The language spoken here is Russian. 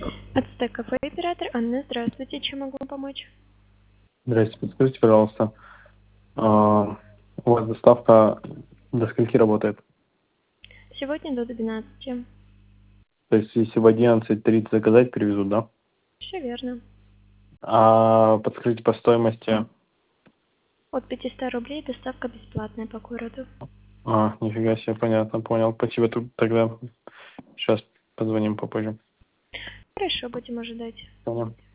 Ацтек кафе, оператор Анна, здравствуйте, чем могу помочь? Здрасте, подскажите, пожалуйста, у вас доставка до скольки работает? Сегодня до 12. То есть, если в 11:30 заказать, привезут, да? Все верно. А подскажите по стоимости. От 500 рублей доставка бесплатная по городу. Нифига себе, понятно, понял. Спасибо, тогда сейчас позвоним попозже. Хорошо, будем ожидать. Понял.